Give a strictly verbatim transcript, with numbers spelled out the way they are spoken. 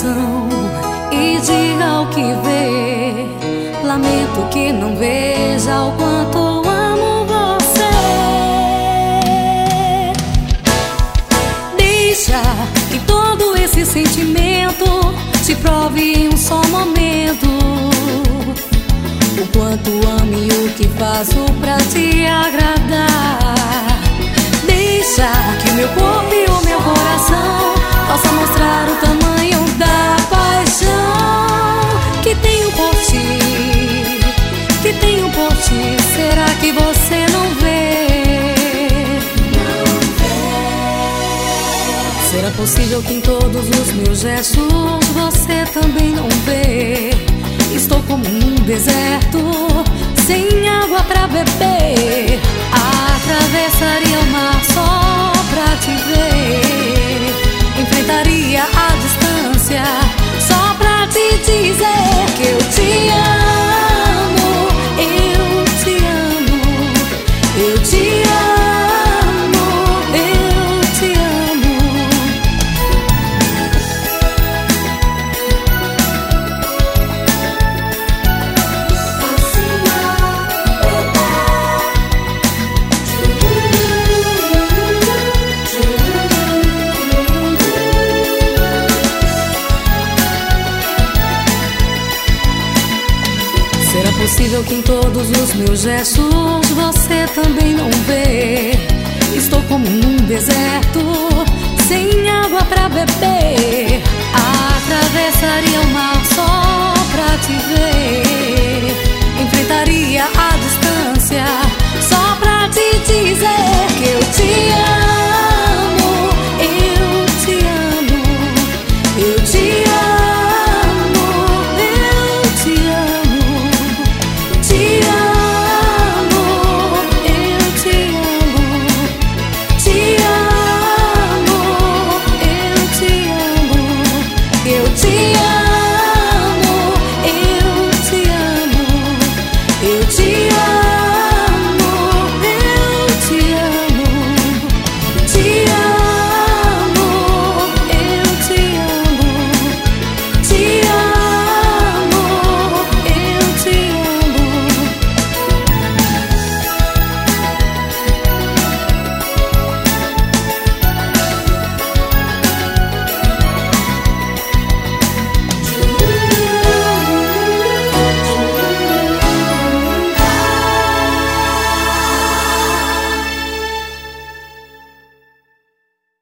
coração e diga o que vê. Lamento que não veja o quanto amo você. Deixa que todo esse sentimento te prove em um só momento o quanto amo e o que faço pra te agradar. Deixa que meu corpo e o meu coração possa mostrar o tamanho da paixão que tenho por ti, que tenho por ti. Será que você não vê? Não vê. Será possível que em todos os meus gestos você também não vê? Estou como num deserto, sem água pra beber. Atravessaria o mar só pra te ver. Enfrentaria a distância só pra te dizer que eu te amo. Eu te amo, eu te amo, eu te amo. Será possível que em todos os meus gestos você também não